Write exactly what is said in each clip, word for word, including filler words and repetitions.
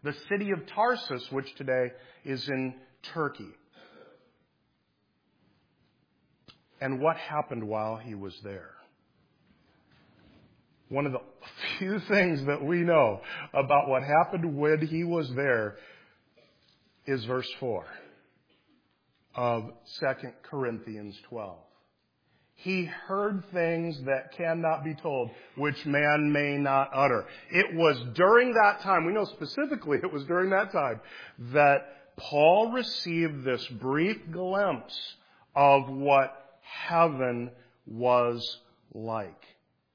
the city of Tarsus, which today is in Turkey. And what happened while he was there? One of the few things that we know about what happened when he was there is verse four of Second Corinthians twelve. He heard things that cannot be told, which man may not utter. It was during that time, we know specifically it was during that time, that Paul received this brief glimpse of what heaven was like.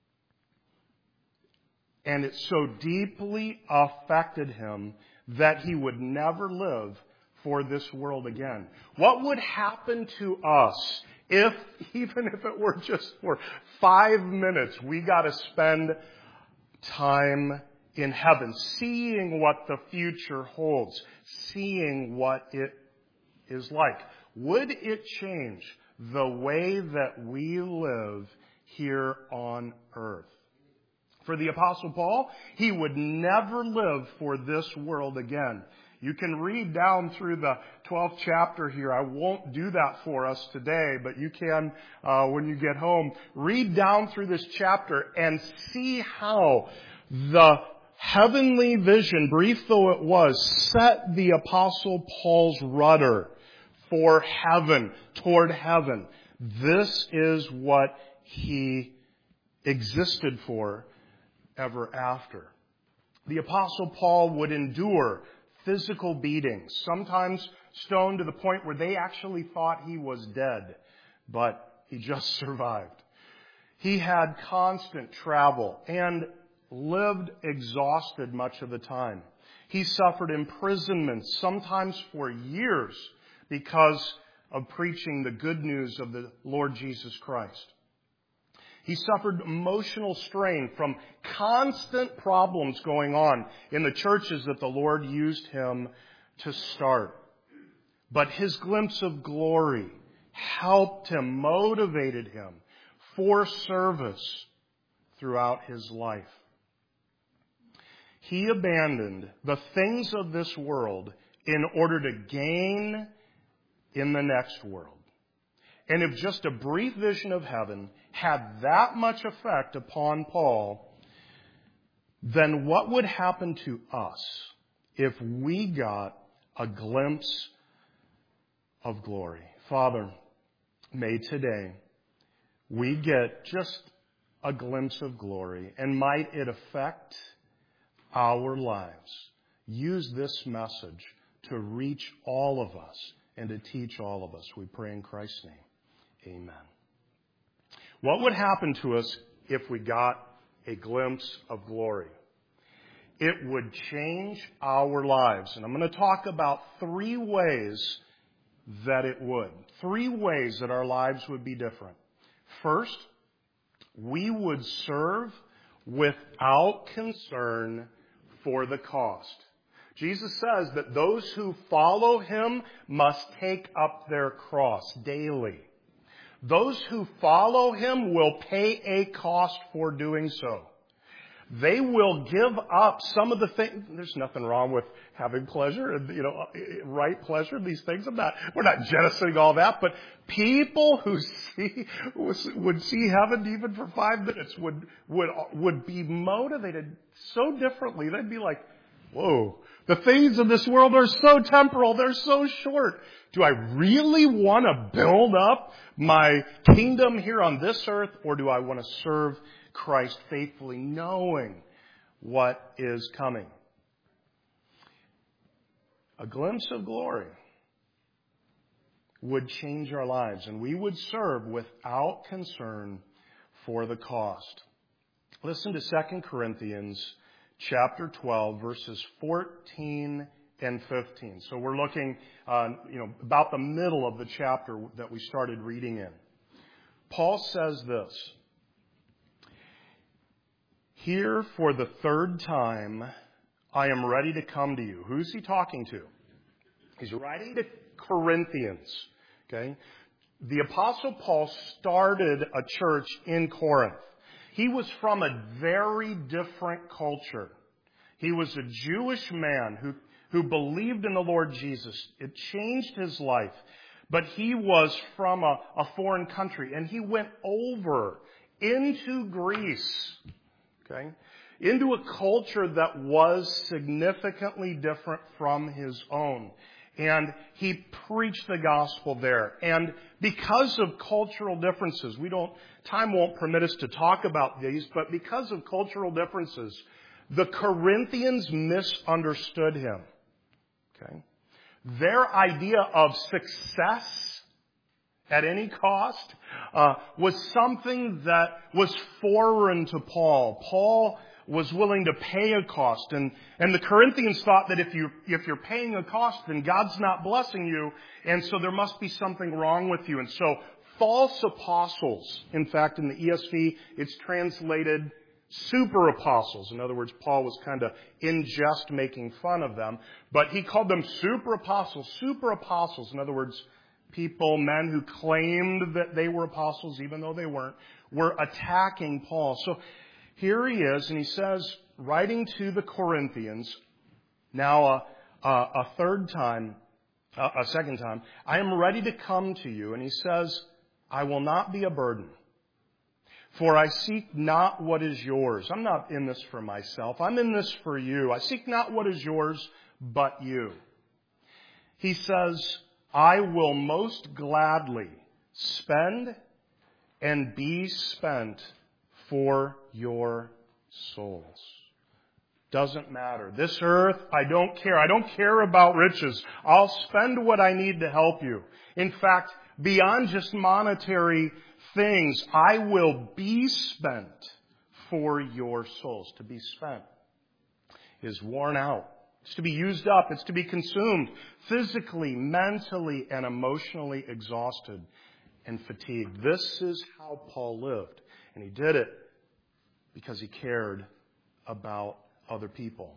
And it so deeply affected him that he would never live for this world again. What would happen to us if, even if it were just for five minutes, we got to spend time in heaven, seeing what the future holds, seeing what it is like? Would it change the way that we live here on earth? For the Apostle Paul, he would never live for this world again. You can read down through the twelfth chapter here. I won't do that for us today, but you can, uh, when you get home, read down through this chapter and see how the heavenly vision, brief though it was, set the Apostle Paul's rudder for heaven, toward heaven. This is what he existed for ever after. The Apostle Paul would endure physical beatings, sometimes stoned to the point where they actually thought he was dead, but he just survived. He had constant travel and lived exhausted much of the time. He suffered imprisonment, sometimes for years, because of preaching the good news of the Lord Jesus Christ. He suffered emotional strain from constant problems going on in the churches that the Lord used him to start. But his glimpse of glory helped him, motivated him for service throughout his life. He abandoned the things of this world in order to gain in the next world. And if just a brief vision of heaven had that much effect upon Paul, then what would happen to us if we got a glimpse of glory? Father, may today we get just a glimpse of glory, and might it affect our lives. Use this message to reach all of us and to teach all of us. We pray in Christ's name. Amen. What would happen to us if we got a glimpse of glory? It would change our lives. And I'm going to talk about three ways that it would. Three ways that our lives would be different. First, we would serve without concern for the cost. Jesus says that those who follow him must take up their cross daily. Those who follow him will pay a cost for doing so. They will give up some of the things. There's nothing wrong with having pleasure and, you know, right pleasure, these things. I'm not, we're not jettisoning all that, but people who see, would see heaven even for five minutes would, would, would be motivated so differently. They'd be like, whoa, the things of this world are so temporal. They're so short. Do I really want to build up my kingdom here on this earth, or do I want to serve Christ faithfully, knowing what is coming? A glimpse of glory would change our lives, and we would serve without concern for the cost. Listen to Second Corinthians chapter twelve, verses fourteen and fifteen. So we're looking, uh, you know, about the middle of the chapter that we started reading in. Paul says this: "Here for the third time I am ready to come to you." Who's he talking to? He's writing to Corinthians. Okay, the Apostle Paul started a church in Corinth. He was from a very different culture. He was a Jewish man who, who believed in the Lord Jesus. It changed his life. But he was from a, a foreign country, and he went over into Greece, okay, into a culture that was significantly different from his own. And he preached the gospel there. And because of cultural differences, we don't, time won't permit us to talk about these, but because of cultural differences, the Corinthians misunderstood him. Okay? Their idea of success at any cost uh, was something that was foreign to Paul. Paul was willing to pay a cost. And, and the Corinthians thought that if, you, if you're paying a cost, then God's not blessing you. And so there must be something wrong with you. And so false apostles, in fact, in the E S V, it's translated super apostles. In other words, Paul was kind of in jest making fun of them. But he called them super apostles. Super apostles, in other words, people, men who claimed that they were apostles, even though they weren't, were attacking Paul. So here he is, and he says, writing to the Corinthians, now a, a, a third time, a, a second time, I am ready to come to you. And he says, I will not be a burden, for I seek not what is yours. I'm not in this for myself. I'm in this for you. I seek not what is yours, but you. He says, I will most gladly spend and be spent for your souls. Doesn't matter. This earth, I don't care. I don't care about riches. I'll spend what I need to help you. In fact, beyond just monetary things, I will be spent for your souls. To be spent is worn out. It's to be used up. It's to be consumed physically, mentally, and emotionally exhausted and fatigued. This is how Paul lived. And he did it because he cared about other people.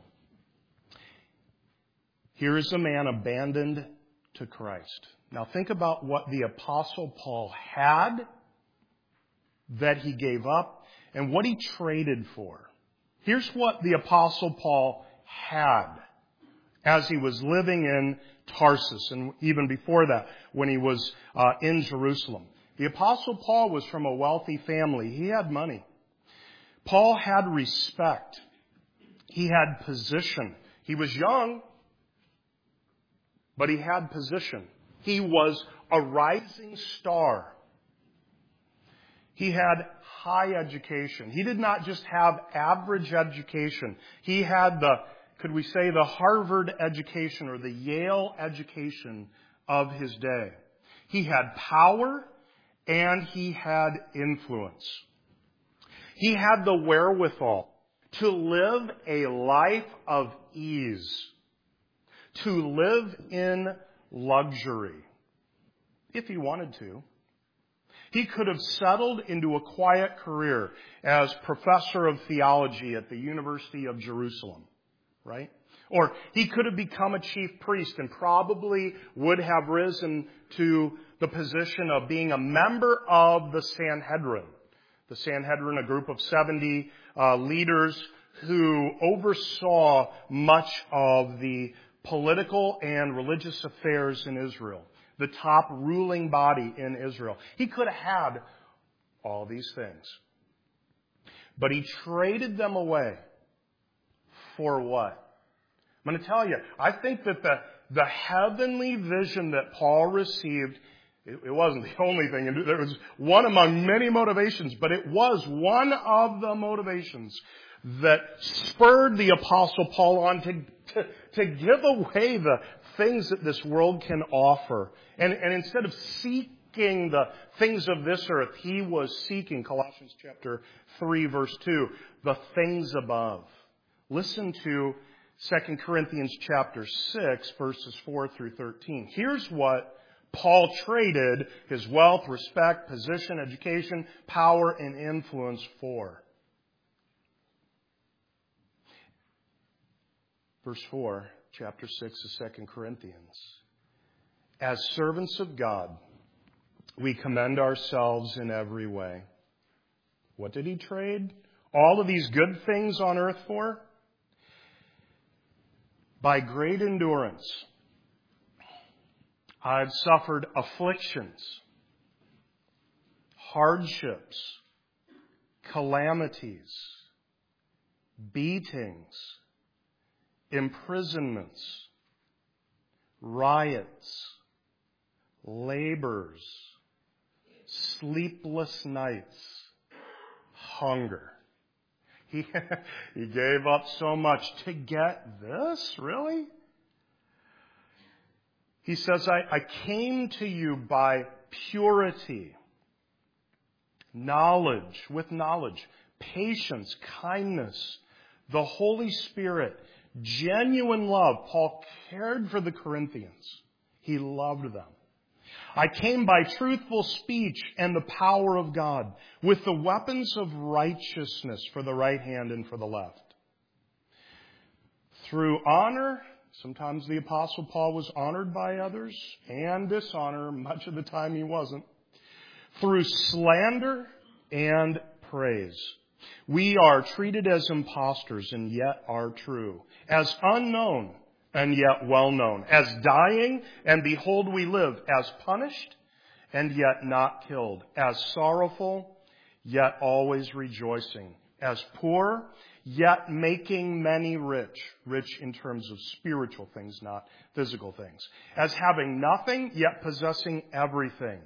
Here is a man abandoned to Christ. Now think about what the Apostle Paul had that he gave up and what he traded for. Here's what the Apostle Paul had as he was living in Tarsus, and even before that, when he was uh, in Jerusalem. The Apostle Paul was from a wealthy family. He had money. Paul had respect. He had position. He was young, but he had position. He was a rising star. He had high education. He did not just have average education. He had the, could we say, the Harvard education or the Yale education of his day. He had power and he had influence. He had the wherewithal to live a life of ease, to live in luxury, if he wanted to. He could have settled into a quiet career as professor of theology at the University of Jerusalem, right? Or he could have become a chief priest and probably would have risen to the position of being a member of the Sanhedrin. The Sanhedrin, a group of seventy uh, leaders who oversaw much of the political and religious affairs in Israel. The top ruling body in Israel. He could have had all these things. But he traded them away for what? I'm going to tell you, I think that the, the heavenly vision that Paul received, it, it wasn't the only thing. And there was one among many motivations, but it was one of the motivations that spurred the Apostle Paul on to, to, to give away the things that this world can offer. And, and instead of seeking the things of this earth, he was seeking, Colossians chapter three, verse two, the things above. Listen to Second Corinthians chapter six, verses four through thirteen. Here's what Paul traded his wealth, respect, position, education, power, and influence for. Verse four, chapter six of Second Corinthians. As servants of God, we commend ourselves in every way. What did he trade all of these good things on earth for? by great endurance, I've suffered afflictions, hardships, calamities, beatings, imprisonments, riots, labors, sleepless nights, hunger. He, he gave up so much to get this? Really? He says, I, I came to you by purity, knowledge, with knowledge, patience, kindness, the Holy Spirit, genuine love. Paul cared for the Corinthians. He loved them. I came by truthful speech and the power of God, with the weapons of righteousness for the right hand and for the left. Through honor, sometimes the Apostle Paul was honored by others, and dishonor, much of the time he wasn't. Through slander and praise. We are treated as impostors and yet are true, as unknown and yet well known, as dying and behold we live, as punished and yet not killed, as sorrowful yet always rejoicing, as poor yet making many rich, rich in terms of spiritual things, not physical things, as having nothing yet possessing everything.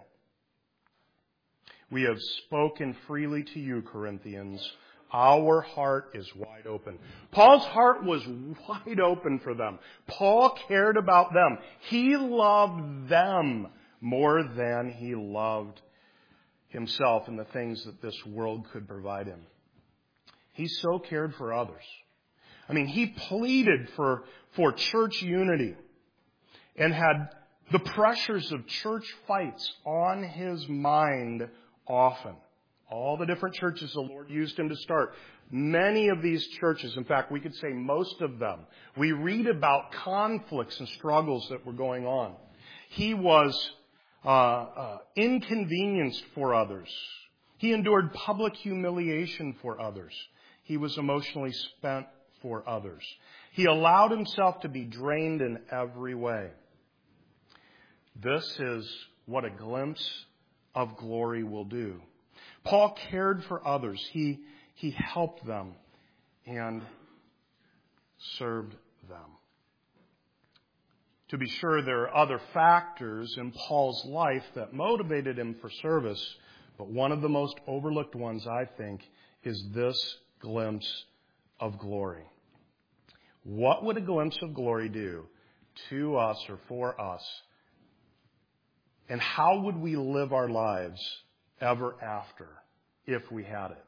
We have spoken freely to you, Corinthians. Our heart is wide open. Paul's heart was wide open for them. Paul cared about them. He loved them more than he loved himself and the things that this world could provide him. He so cared for others. I mean, he pleaded for, for church unity and had the pressures of church fights on his mind often. All the different churches the Lord used him to start. Many of these churches, in fact, we could say most of them, we read about conflicts and struggles that were going on. He was uh, uh, inconvenienced for others. He endured public humiliation for others. He was emotionally spent for others. He allowed himself to be drained in every way. This is what a glimpse of glory will do. Paul cared for others. He, he helped them and served them. To be sure, there are other factors in Paul's life that motivated him for service, but one of the most overlooked ones, I think, is this glimpse of glory. What would a glimpse of glory do to us or for us? And how would we live our lives ever after if we had it?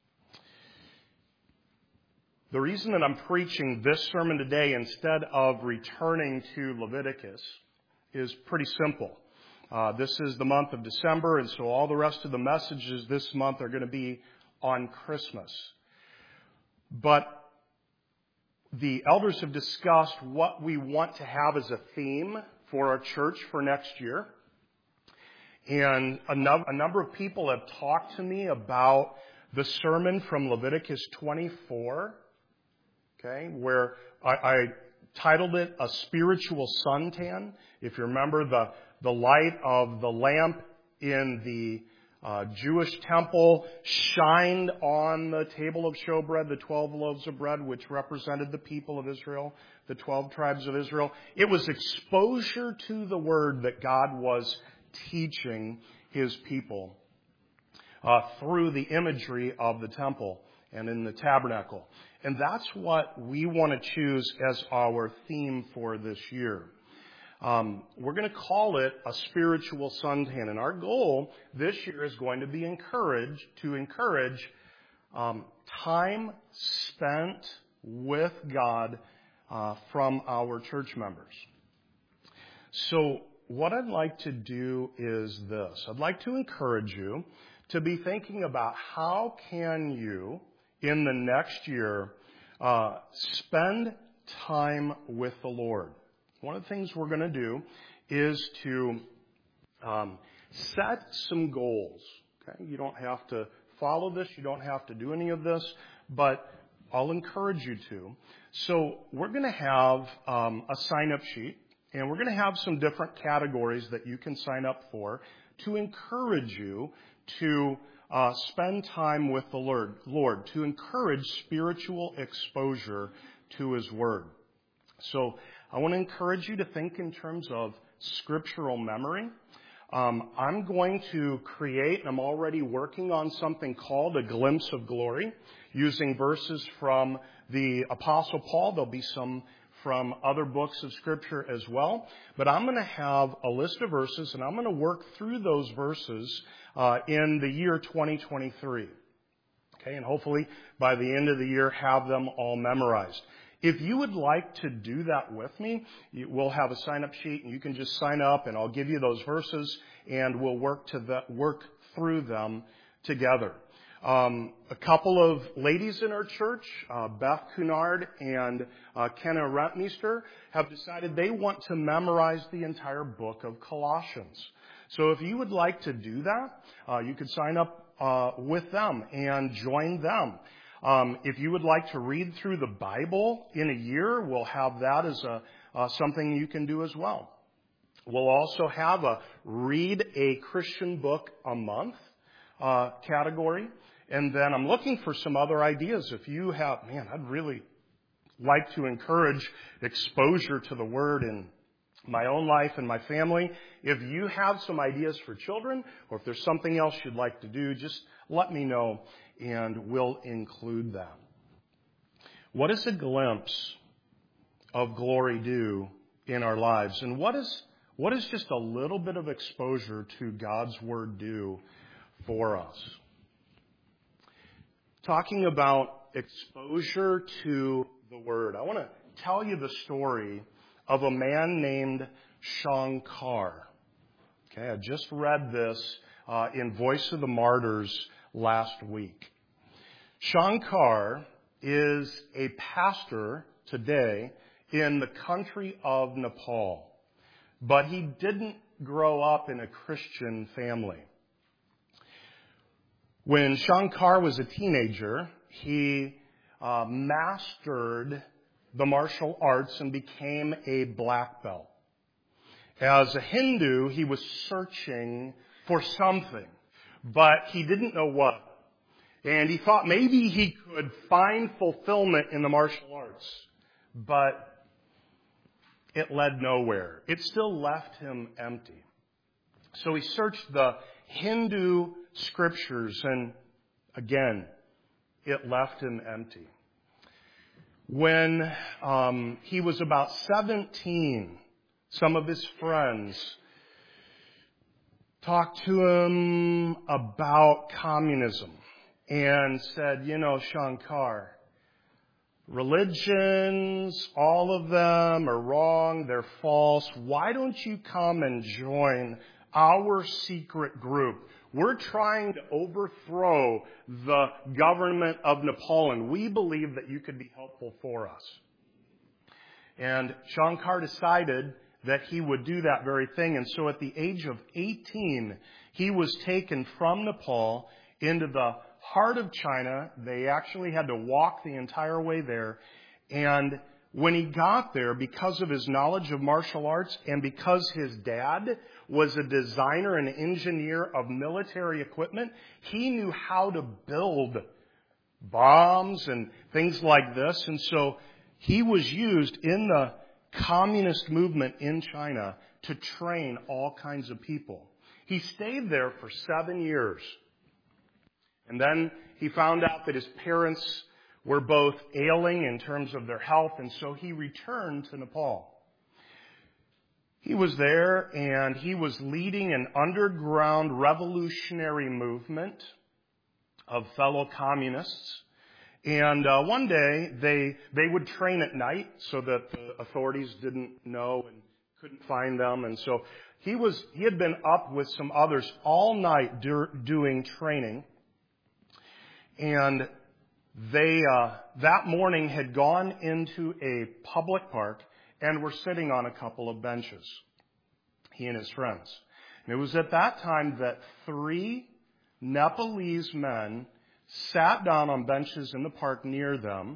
The reason that I'm preaching this sermon today instead of returning to Leviticus is pretty simple. Uh, this is the month of December, and so all the rest of the messages this month are going to be on Christmas. But the elders have discussed what we want to have as a theme for our church for next year. And a, no- a number of people have talked to me about the sermon from Leviticus twenty-four, okay, where I, I titled it A Spiritual Suntan. If you remember, the, the light of the lamp in the uh, Jewish temple shined on the table of showbread, the twelve loaves of bread, which represented the people of Israel, the twelve tribes of Israel. It was exposure to the word that God was teaching his people uh, through the imagery of the temple and in the tabernacle. And that's what we want to choose as our theme for this year. Um, we're going to call it a spiritual suntan. And our goal this year is going to be encouraged to encourage um, time spent with God uh, from our church members. So what I'd like to do is this. I'd like to encourage you to be thinking about how can you, in the next year, uh, spend time with the Lord. One of the things we're going to do is to um, set some goals. Okay? You don't have to follow this. You don't have to do any of this. But I'll encourage you to. So we're going to have um, a sign-up sheet, and we're going to have some different categories that you can sign up for to encourage you to uh, spend time with the Lord, Lord, to encourage spiritual exposure to His Word. So I want to encourage you to think in terms of scriptural memory. Um, I'm going to create, and I'm already working on something called a glimpse of glory, using verses from the Apostle Paul. There'll be some from other books of Scripture as well. But I'm going to have a list of verses, and I'm going to work through those verses uh, in the year twenty twenty-three. Okay, and hopefully by the end of the year have them all memorized. If you would like to do that with me, we'll have a sign-up sheet, and you can just sign up, and I'll give you those verses, and we'll work to the, work through them together. Um, a couple of ladies in our church, uh, Beth Cunard and uh, Kenna Rentmeester, have decided they want to memorize the entire book of Colossians. So if you would like to do that, uh, you could sign up uh, with them and join them. Um, if you would like to read through the Bible in a year, we'll have that as a uh, something you can do as well. We'll also have a read a Christian book a month uh, category. And then I'm looking for some other ideas. If you have, man, I'd really like to encourage exposure to the Word in my own life and my family. If you have some ideas for children, or if there's something else you'd like to do, just let me know, and we'll include that. What does a glimpse of glory do in our lives? And what is what is just a little bit of exposure to God's Word do for us? Talking about exposure to the Word, I want to tell you the story of a man named Shankar. Okay, I just read this uh, in Voice of the Martyrs last week. Shankar is a pastor today in the country of Nepal, but he didn't grow up in a Christian family. When Shankar was a teenager, he uh, mastered the martial arts and became a black belt. As a Hindu, he was searching for something, but he didn't know what. And he thought maybe he could find fulfillment in the martial arts, but it led nowhere. It still left him empty. So he searched the Hindu scriptures, and again, it left him empty. When um, he was about seventeen, some of his friends talked to him about communism and said, you know, Shankar, religions, all of them are wrong, they're false. Why don't you come and join our secret group? We're trying to overthrow the government of Nepal, and we believe that you could be helpful for us. And Shankar decided that he would do that very thing. And so at the age of eighteen, he was taken from Nepal into the heart of China. They actually had to walk the entire way there. And when he got there, because of his knowledge of martial arts and because his dad was a designer and engineer of military equipment, he knew how to build bombs and things like this. And so he was used in the communist movement in China to train all kinds of people. He stayed there for seven years. And then he found out that his parents were both ailing in terms of their health, and so he returned to Nepal. He was there, and he was leading an underground revolutionary movement of fellow communists. And uh, one day, they they would train at night so that the authorities didn't know and couldn't find them. And so he was he had been up with some others all night do, doing training. And they, uh, that morning had gone into a public park and were sitting on a couple of benches, he and his friends. And it was at that time that three Nepalese men sat down on benches in the park near them,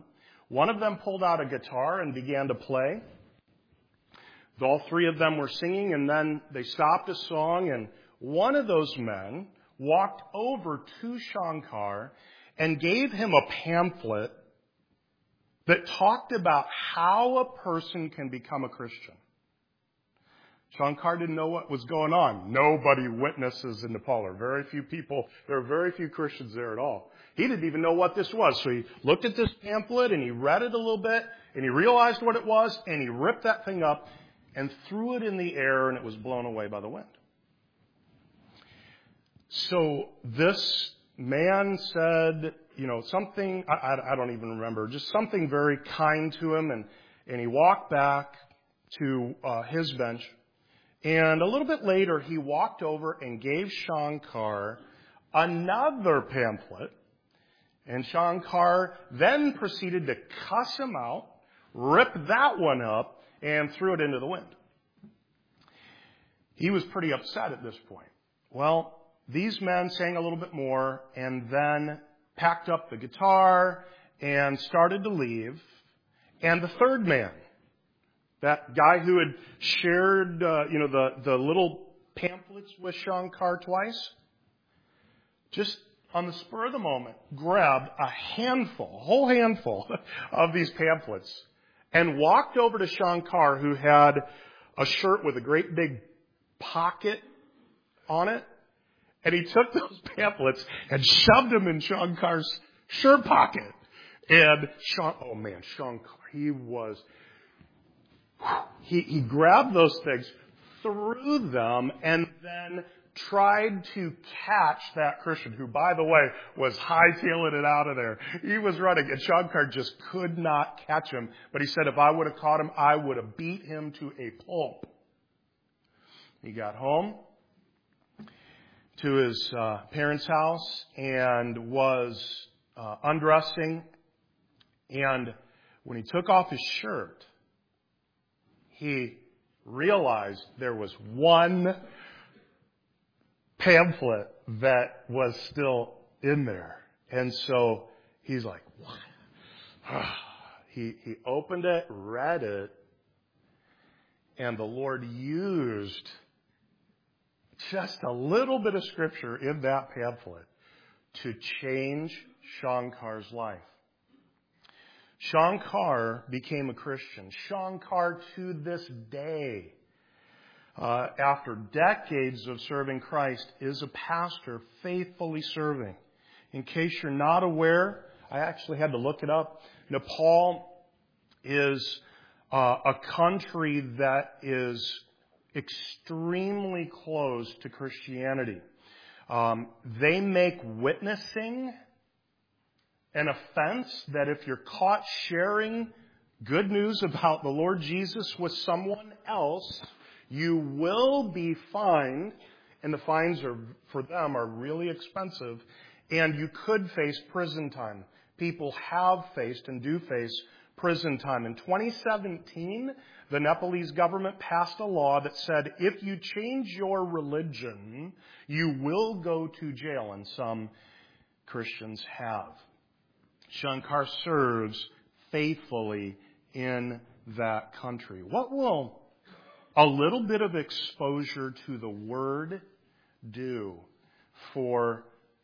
One of them pulled out a guitar and began to play. All three of them were singing, and then they stopped a song, and one of those men walked over to Shankar and gave him a pamphlet that talked about how a person can become a Christian. Shankar didn't know what was going on. Nobody witnesses in Nepal. There are very few people. There are very few Christians there at all. He didn't even know what this was. So he looked at this pamphlet and he read it a little bit and he realized what it was and he ripped that thing up and threw it in the air, and it was blown away by the wind. So this man said, you know, something, I, I, I don't even remember, just something very kind to him, and, and he walked back to uh, his bench. And a little bit later, he walked over and gave Shankar another pamphlet. And Shankar then proceeded to cuss him out, rip that one up, and threw it into the wind. He was pretty upset at this point. Well, these men sang a little bit more and then packed up the guitar and started to leave. And the third man, that guy who had shared, uh, you know, the, the little pamphlets with Shankar twice, just on the spur of the moment, grabbed a handful, a whole handful of these pamphlets and walked over to Shankar, who had a shirt with a great big pocket on it. And he took those pamphlets and shoved them in Shankar's shirt pocket. And Shank, oh man, Shankar, he was, he, he grabbed those things, threw them, and then tried to catch that Christian, who, by the way, was hightailing it out of there. He was running, and Shankar just could not catch him. But he said, if I would have caught him, I would have beat him to a pulp. He got home to his uh, parents' house and was uh, undressing. And when he took off his shirt, he realized there was one pamphlet that was still in there. And so he's like, what? he, he opened it, read it, and the Lord used just a little bit of scripture in that pamphlet to change Shankar's life. Shankar became a Christian. Shankar, to this day, uh, after decades of serving Christ, is a pastor faithfully serving. In case you're not aware, I actually had to look it up. Nepal is uh, a country that is extremely close to Christianity. Um, they make witnessing an offense that if you're caught sharing good news about the Lord Jesus with someone else, you will be fined, and the fines are, for them, are really expensive, and you could face prison time. People have faced and do face prison time. In twenty seventeen, the Nepalese government passed a law that said if you change your religion, you will go to jail, and some Christians have. Shankar serves faithfully in that country. What will a little bit of exposure to the Word do for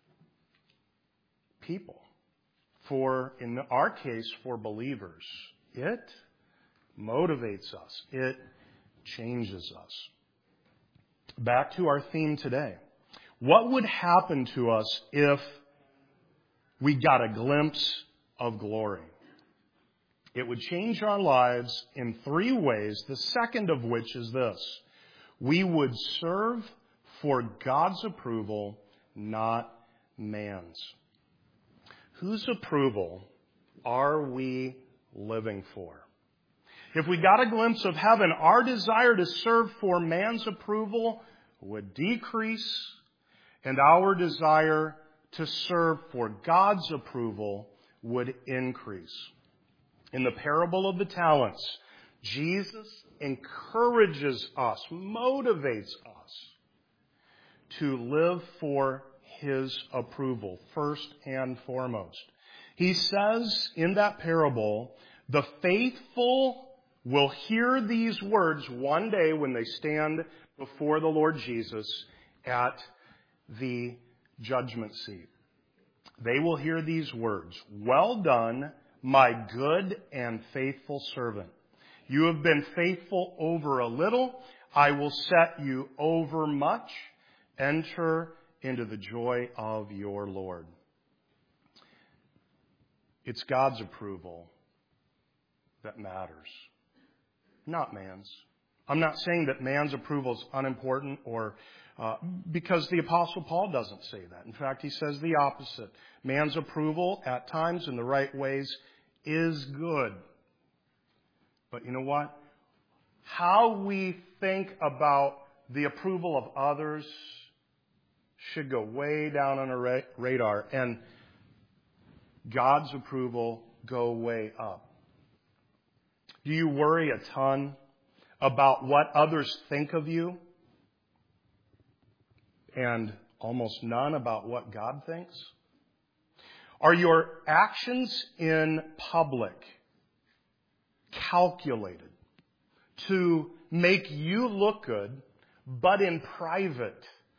people? For, in our case, for believers. It motivates us. It changes us. Back to our theme today. What would happen to us if we got a glimpse of glory? It would change our lives in three ways, the second of which is this. We would serve for God's approval, not man's. Whose approval are we living for? If we got a glimpse of heaven, our desire to serve for man's approval would decrease, and our desire to serve for God's approval would increase. In the parable of the talents, Jesus encourages us, motivates us to live for His approval, first and foremost. He says in that parable, the faithful will hear these words one day when they stand before the Lord Jesus at the judgment seat. They will hear these words, "Well done, my good and faithful servant. You have been faithful over a little. I will set you over much. Enter into the joy of your Lord." It's God's approval that matters, not man's. I'm not saying that man's approval is unimportant or uh, because the Apostle Paul doesn't say that. In fact, he says the opposite. Man's approval at times in the right ways is good. But you know what? How we think about the approval of others should go way down on our radar, and God's approval go way up. Do you worry a ton about what others think of you and almost none about what God thinks? Are your actions in public calculated to make you look good, but in private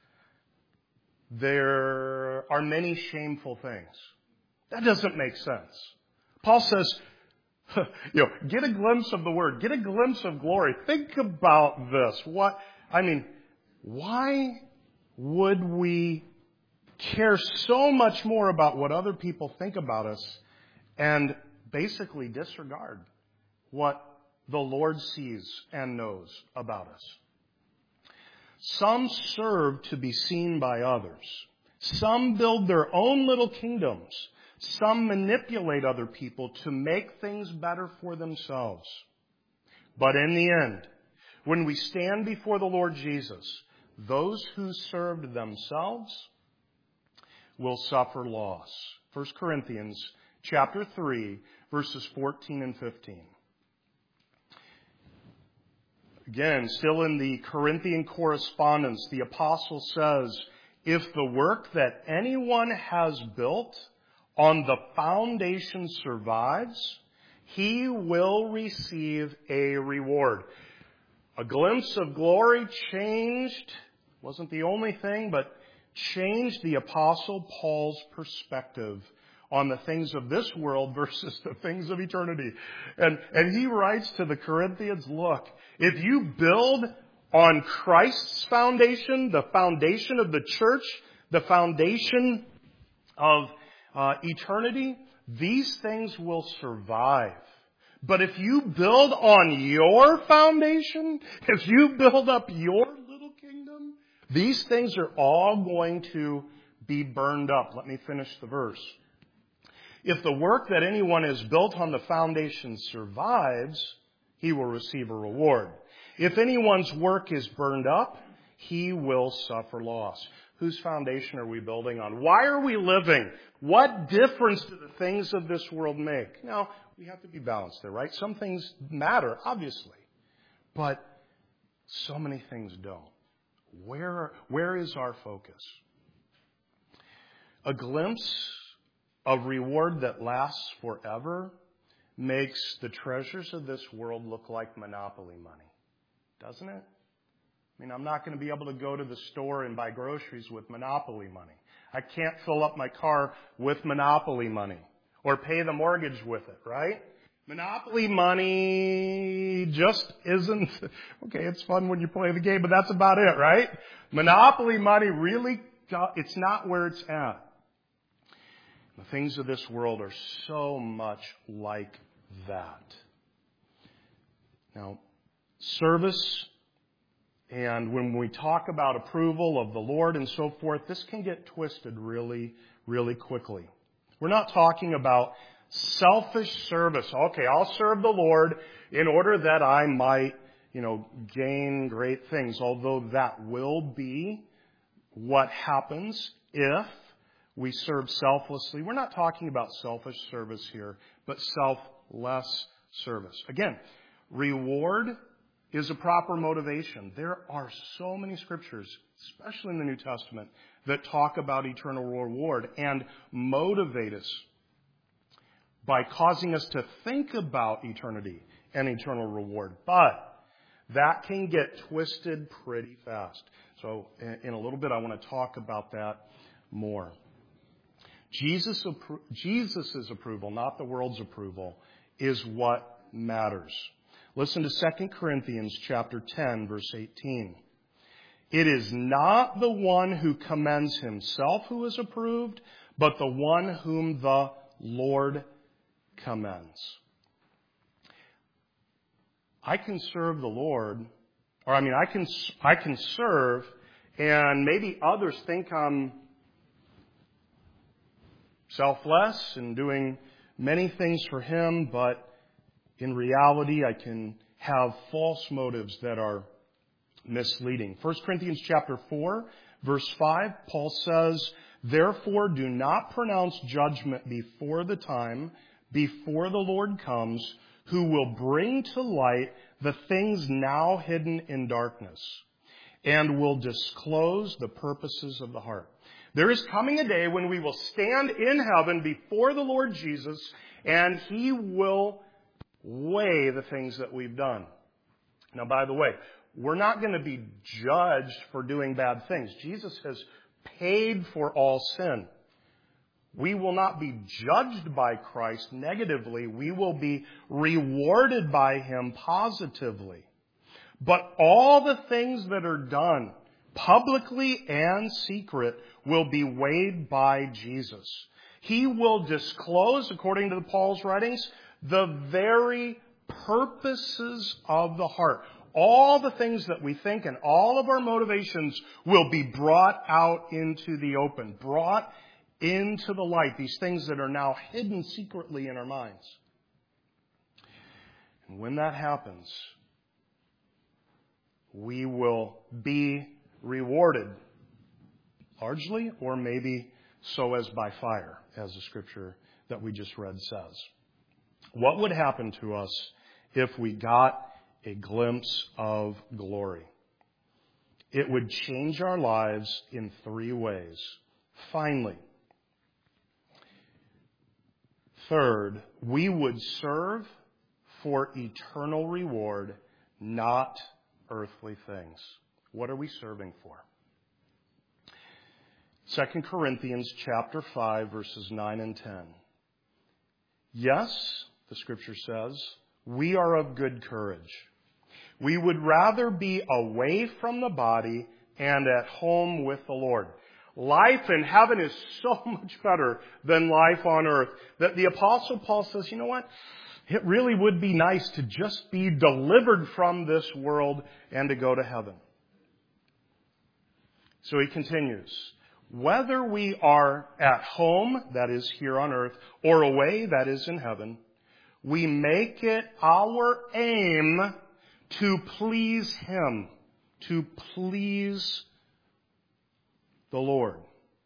there are many shameful things? That doesn't make sense. Paul says, you know, get a glimpse of the Word. Get a glimpse of glory. Think about this. What, I mean, why would we care so much more about what other people think about us and basically disregard what the Lord sees and knows about us? Some serve to be seen by others. Some build their own little kingdoms. Some manipulate other people to make things better for themselves. But in the end, when we stand before the Lord Jesus, those who served themselves will suffer loss. First Corinthians chapter three, verses fourteen and fifteen. Again, still in the Corinthian correspondence, the apostle says, "If the work that anyone has built on the foundation survives, he will receive a reward." A glimpse of glory changed, wasn't the only thing, but changed the Apostle Paul's perspective on the things of this world versus the things of eternity. And, and he writes to the Corinthians, look, if you build on Christ's foundation, the foundation of the church, the foundation of Uh, eternity, these things will survive. But if you build on your foundation, if you build up your little kingdom, these things are all going to be burned up. Let me finish the verse. If the work that anyone has built on the foundation survives, he will receive a reward. If anyone's work is burned up, he will suffer loss. Whose foundation are we building on? Why are we living? What difference do the things of this world make? Now, we have to be balanced there, right? Some things matter, obviously. But so many things don't. Where, where is our focus? A glimpse of reward that lasts forever makes the treasures of this world look like monopoly money, doesn't it? I mean, I'm not going to be able to go to the store and buy groceries with monopoly money. I can't fill up my car with monopoly money or pay the mortgage with it, right? Monopoly money just isn't, okay, it's fun when you play the game, but that's about it, right? Monopoly money really, it's not where it's at. The things of this world are so much like that. Now, service, and when we talk about approval of the Lord and so forth, this can get twisted really, really quickly. We're not talking about selfish service. Okay, I'll serve the Lord in order that I might, you know, gain great things. Although that will be what happens if we serve selflessly. We're not talking about selfish service here, but selfless service. Again, reward is a proper motivation. There are so many scriptures, especially in the New Testament, that talk about eternal reward and motivate us by causing us to think about eternity and eternal reward. But that can get twisted pretty fast. So in a little bit, I want to talk about that more. Jesus, Jesus' approval, not the world's approval, is what matters. Listen to Second Corinthians chapter ten, verse eighteen. It is not the one who commends himself who is approved, but the one whom the Lord commends. I can serve the Lord, or I mean, I can I can serve, and maybe others think I'm selfless and doing many things for Him, but in reality, I can have false motives that are misleading. First Corinthians chapter four, verse five, Paul says, "Therefore do not pronounce judgment before the time, before the Lord comes, who will bring to light the things now hidden in darkness, and will disclose the purposes of the heart." There is coming a day when we will stand in heaven before the Lord Jesus, and He will weigh the things that we've done. Now, by the way, we're not going to be judged for doing bad things. Jesus has paid for all sin. We will not be judged by Christ negatively. We will be rewarded by Him positively. But all the things that are done, publicly and secret, will be weighed by Jesus. He will disclose, according to Paul's writings, the very purposes of the heart. All the things that we think and all of our motivations will be brought out into the open, brought into the light, these things that are now hidden secretly in our minds. And when that happens, we will be rewarded, largely, or maybe so as by fire, as the scripture that we just read says. What would happen to us if we got a glimpse of glory? It would change our lives in three ways. Finally, third, we would serve for eternal reward, not earthly things. What are we serving for? Second Corinthians chapter five, verses nine and ten. Yes, the scripture says, we are of good courage. We would rather be away from the body and at home with the Lord. Life in heaven is so much better than life on earth that the Apostle Paul says, you know what? It really would be nice to just be delivered from this world and to go to heaven. So he continues, whether we are at home, that is here on earth, or away, that is in heaven, we make it our aim to please Him, to please the Lord.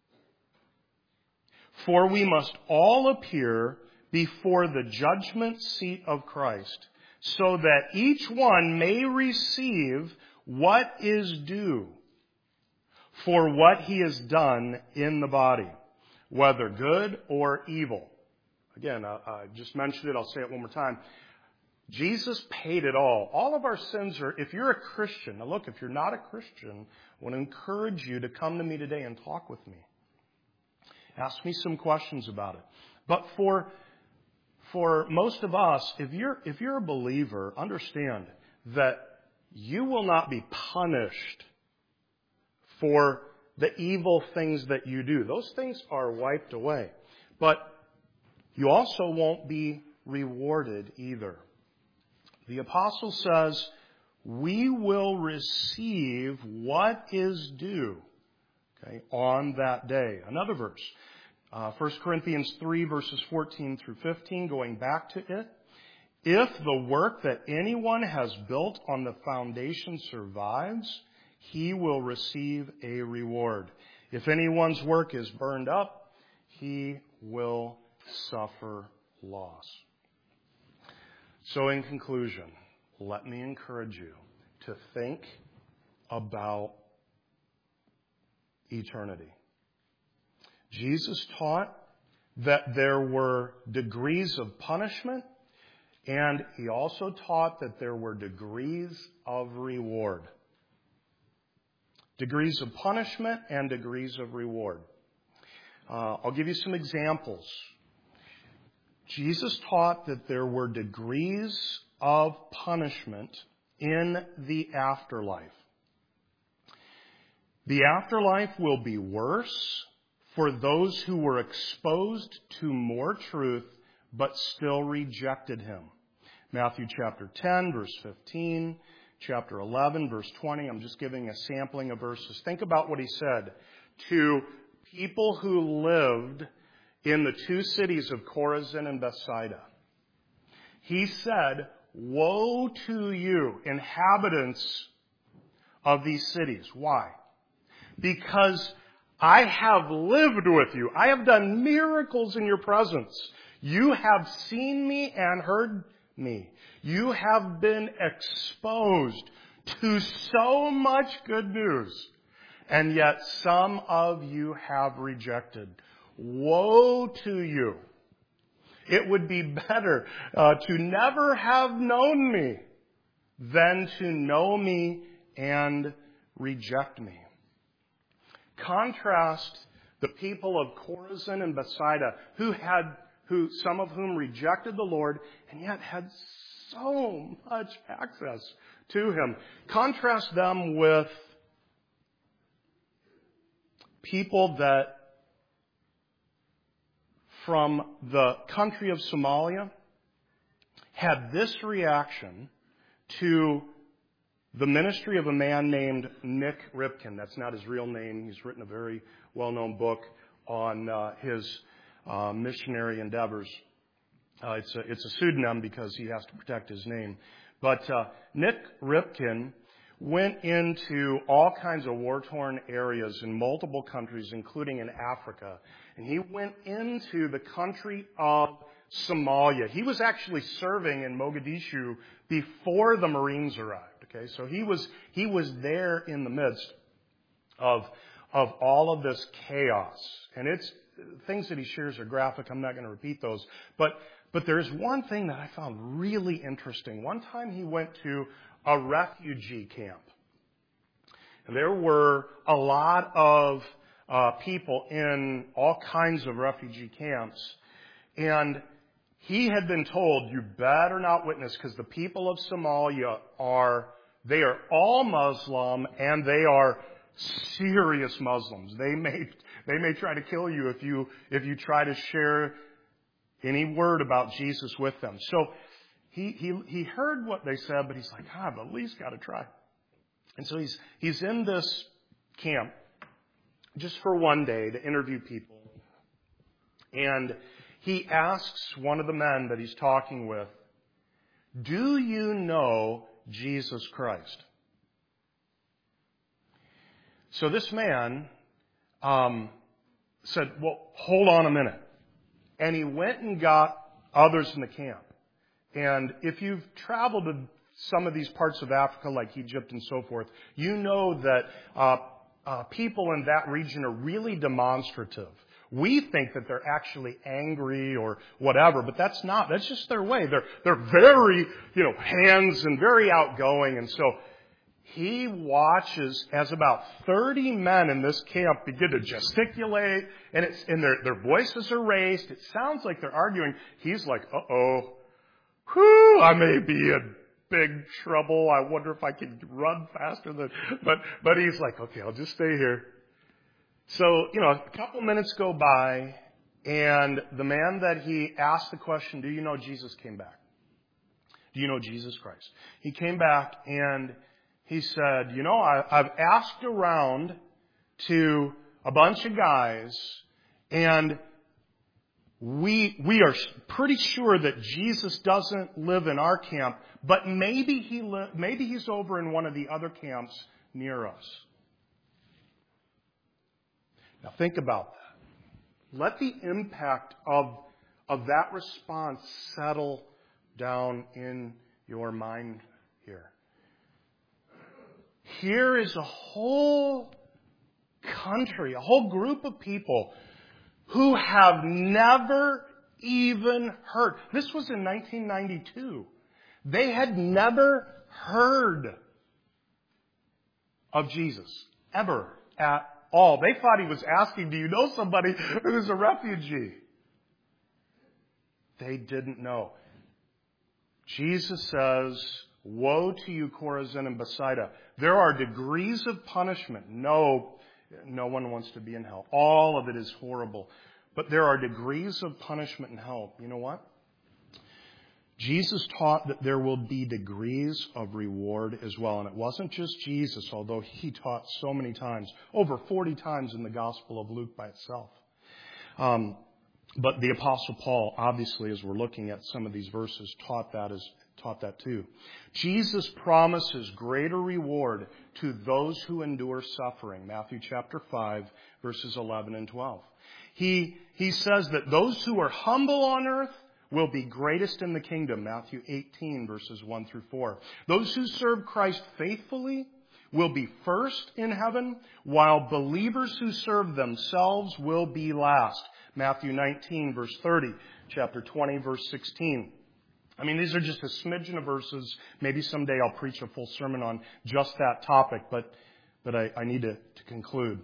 For we must all appear before the judgment seat of Christ, so that each one may receive what is due for what he has done in the body, whether good or evil. Again, I, I just mentioned it. I'll say it one more time. Jesus paid it all. All of our sins are, if you're a Christian, now look, if you're not a Christian, I want to encourage you to come to me today and talk with me. Ask me some questions about it. But for, for most of us, if you're, if you're a believer, understand that you will not be punished for the evil things that you do. Those things are wiped away. But you also won't be rewarded either. The apostle says, we will receive what is due, okay, on that day. Another verse, uh, First Corinthians three, verses fourteen through fifteen, going back to it. If the work that anyone has built on the foundation survives, he will receive a reward. If anyone's work is burned up, he will suffer loss. So in conclusion, let me encourage you to think about eternity. Jesus taught that there were degrees of punishment, and he also taught that there were degrees of reward. Degrees of punishment and degrees of reward. Uh, I'll give you some examples. Jesus taught that there were degrees of punishment in the afterlife. The afterlife will be worse for those who were exposed to more truth but still rejected him. Matthew chapter ten, verse fifteen, chapter eleven, verse twenty. I'm just giving a sampling of verses. Think about what he said to people who lived in the two cities of Chorazin and Bethsaida. He said, "Woe to you, inhabitants of these cities." Why? Because I have lived with you. I have done miracles in your presence. You have seen me and heard me. You have been exposed to so much good news, and yet some of you have rejected. Woe to you. It would be better uh, to never have known me than to know me and reject me. Contrast the people of Chorazin and Bethsaida, who had, who some of whom rejected the Lord and yet had so much access to him. Contrast them with people that from the country of Somalia had this reaction to the ministry of a man named Nick Ripken. That's not his real name. He's written a very well-known book on uh, his uh, missionary endeavors. Uh, it's a, it's a pseudonym because he has to protect his name. But uh, Nick Ripken went into all kinds of war-torn areas in multiple countries, including in Africa. And he went into the country of Somalia. He was actually serving in Mogadishu before the Marines arrived. Okay, so he was he was there in the midst of of all of this chaos. And it's things that he shares are graphic. I'm not going to repeat those. But but there's one thing that I found really interesting. One time he went to a refugee camp. And there were a lot of uh, people in all kinds of refugee camps. And he had been told, you better not witness, because the people of Somalia are, they are all Muslim, and they are serious Muslims. They may, they may try to kill you if you, if you try to share any word about Jesus with them. So he, he, he heard what they said, but he's like, ah, I've at least got to try. And so he's, he's in this camp just for one day to interview people. And he asks one of the men that he's talking with, do you know Jesus Christ? So this man um, said, well, hold on a minute. And he went and got others in the camp. And if you've traveled to some of these parts of Africa, like Egypt and so forth, you know that uh, uh, people in that region are really demonstrative. We think that they're actually angry or whatever, but that's not. That's just their way. They're they're very, you know, hands and very outgoing. And so he watches as about thirty men in this camp begin to gesticulate, and it's and their their voices are raised. It sounds like they're arguing. He's like, uh-oh, whew, I may be in big trouble. I wonder if I can run faster than. But but he's like, okay, I'll just stay here. So, you know, a couple minutes go by, and the man that he asked the question, do you know Jesus, came back. Do you know Jesus Christ? He came back, and he said, you know, I, I've asked around to a bunch of guys, and we we are pretty sure that Jesus doesn't live in our camp, but maybe he li- maybe he's over in one of the other camps near us. Now think about that. Let the impact of, of that response settle down in your mind here. Here is a whole country, a whole group of people who have never even heard. This was in nineteen ninety-two. They had never heard of Jesus, ever, at all. They thought he was asking, do you know somebody who's a refugee? They didn't know. Jesus says, woe to you, Chorazin and Bethsaida. There are degrees of punishment. No, no one wants to be in hell. All of it is horrible. But there are degrees of punishment in hell. You know what? Jesus taught that there will be degrees of reward as well. And it wasn't just Jesus, although he taught so many times, over forty times in the Gospel of Luke by itself. Um, but the Apostle Paul, obviously, as we're looking at some of these verses, taught that as taught that too. Jesus promises greater reward to those who endure suffering. Matthew chapter five, verses eleven and twelve. He, he says that those who are humble on earth will be greatest in the kingdom. Matthew eighteen, verses one through four. Those who serve Christ faithfully will be first in heaven, while believers who serve themselves will be last. Matthew nineteen, verse thirty, chapter twenty, verse sixteen. I mean, these are just a smidgen of verses. Maybe someday I'll preach a full sermon on just that topic, but, but I, I need to, to conclude.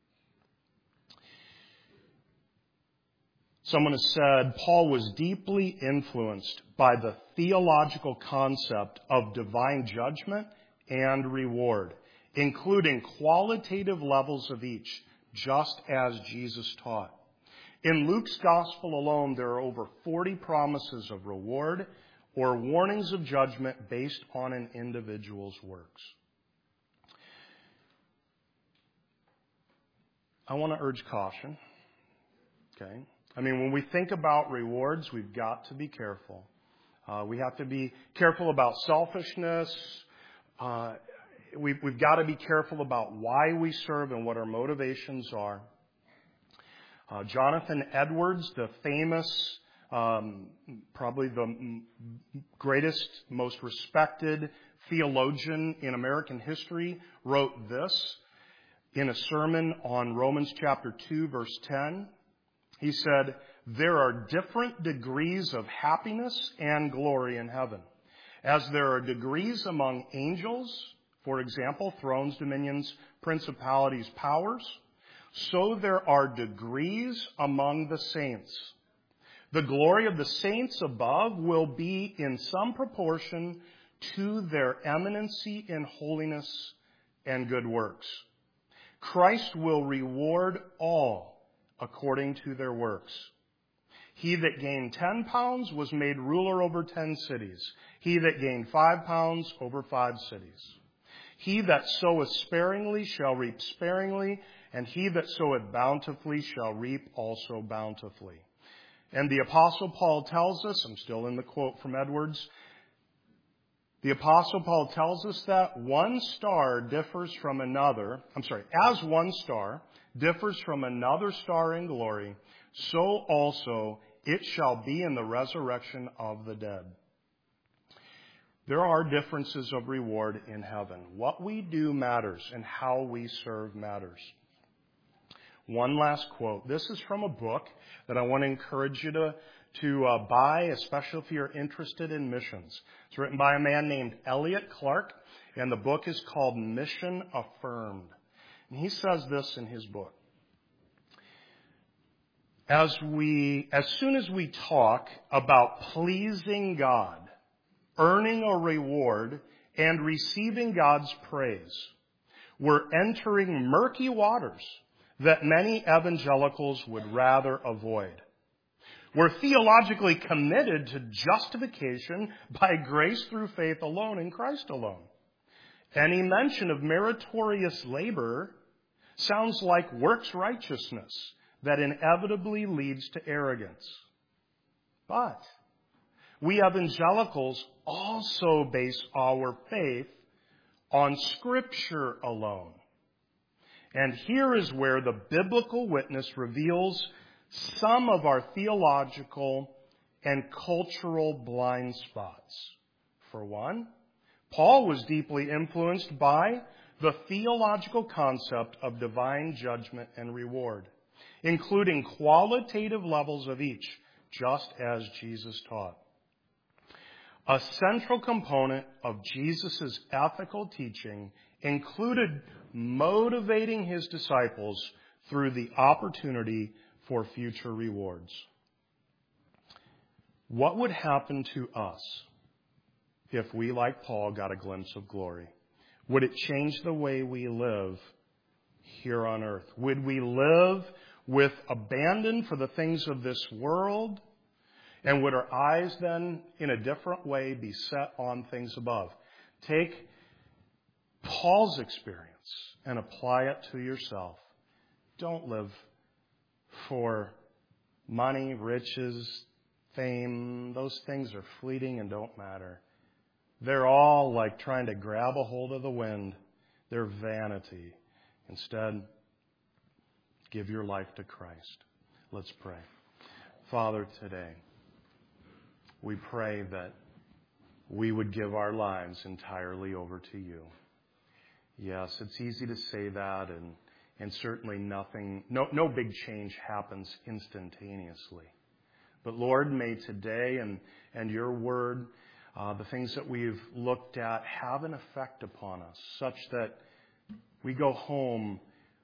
Someone has said Paul was deeply influenced by the theological concept of divine judgment and reward, including qualitative levels of each, just as Jesus taught. In Luke's gospel alone, there are over forty promises of reward or warnings of judgment based on an individual's works. I want to urge caution. Okay? I mean, when we think about rewards, we've got to be careful. Uh, we have to be careful about selfishness. Uh, we've, we've got to be careful about why we serve and what our motivations are. Uh, Jonathan Edwards, the famous, um, probably the greatest, most respected theologian in American history, wrote this in a sermon on Romans chapter two, verse ten. He said, there are different degrees of happiness and glory in heaven, as there are degrees among angels, for example, thrones, dominions, principalities, powers. So there are degrees among the saints. The glory of the saints above will be in some proportion to their eminency in holiness and good works. Christ will reward all according to their works. He that gained ten pounds was made ruler over ten cities. He that gained five pounds over five cities. He that soweth sparingly shall reap sparingly, and he that soweth bountifully shall reap also bountifully. And the Apostle Paul tells us, I'm still in the quote from Edwards, the Apostle Paul tells us that one star differs from another, I'm sorry, as one star differs from another star in glory, so also it shall be in the resurrection of the dead. There are differences of reward in heaven. What we do matters, and how we serve matters. One last quote. This is from a book that I want to encourage you to, to uh, buy, especially if you're interested in missions. It's written by a man named Elliot Clark, and the book is called Mission Affirmed. And he says this in his book. As we, as soon as we talk about pleasing God, earning a reward, and receiving God's praise, we're entering murky waters that many evangelicals would rather avoid. We're theologically committed to justification by grace through faith alone in Christ alone. Any mention of meritorious labor sounds like works righteousness that inevitably leads to arrogance. But we evangelicals also base our faith on Scripture alone. And here is where the biblical witness reveals some of our theological and cultural blind spots. For one, Paul was deeply influenced by the theological concept of divine judgment and reward. including qualitative levels of each, just as Jesus taught. A central component of Jesus' ethical teaching included motivating his disciples through the opportunity for future rewards. What would happen to us if we, like Paul, got a glimpse of glory? Would it change the way we live here on earth? Would we live with abandon for the things of this world? And would our eyes then, in a different way, be set on things above? Take Paul's experience and apply it to yourself. Don't live for money, riches, fame. Those things are fleeting and don't matter. They're all like trying to grab a hold of the wind. They're vanity. Instead, give your life to Christ. Let's pray. Father, today, we pray that we would give our lives entirely over to you. Yes, it's easy to say that, and, and certainly nothing, no, no big change happens instantaneously. But Lord, may today and, and your word, uh, the things that we've looked at, have an effect upon us, such that we go home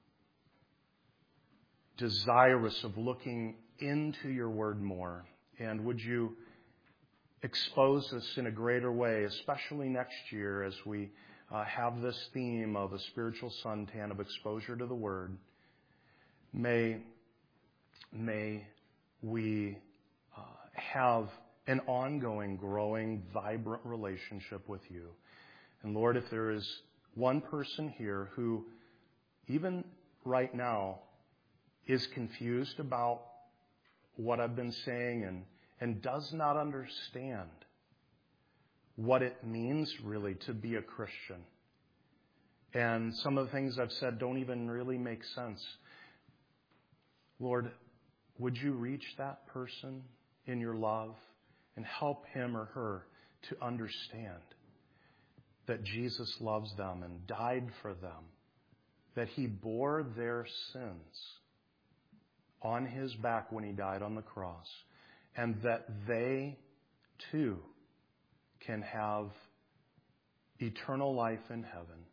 desirous of looking into your word more. And would you expose us in a greater way, especially next year as we uh, have this theme of a spiritual suntan of exposure to the Word. May, may we uh, have an ongoing, growing, vibrant relationship with you. And Lord, if there is one person here who, even right now, is confused about what I've been saying and and does not understand what it means really to be a Christian. And some of the things I've said don't even really make sense. Lord, would you reach that person in your love and help him or her to understand that Jesus loves them and died for them, that he bore their sins on his back when he died on the cross, and that they, too, can have eternal life in heaven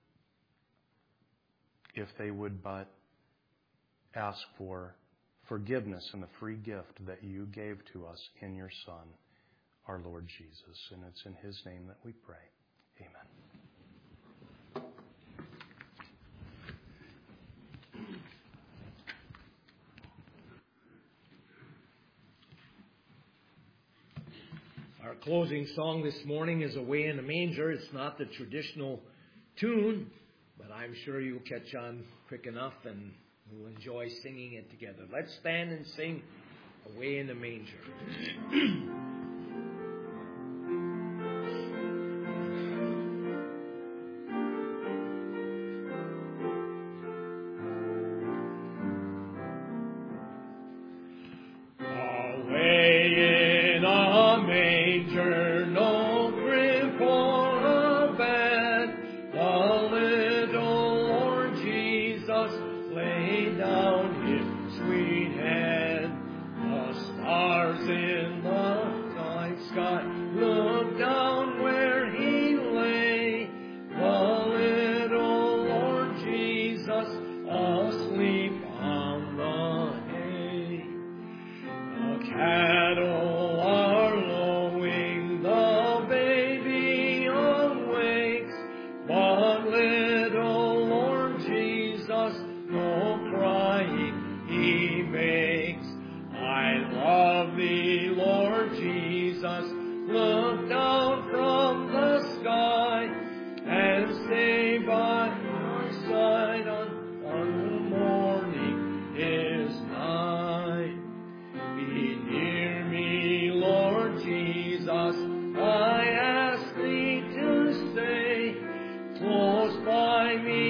if they would but ask for forgiveness and the free gift that you gave to us in your Son, our Lord Jesus. And it's in his name that we pray. Amen. Our closing song this morning is Away in the Manger. It's not the traditional tune, but I'm sure you'll catch on quick enough and we'll enjoy singing it together. Let's stand and sing Away in the Manger. I ask thee to stay close by me.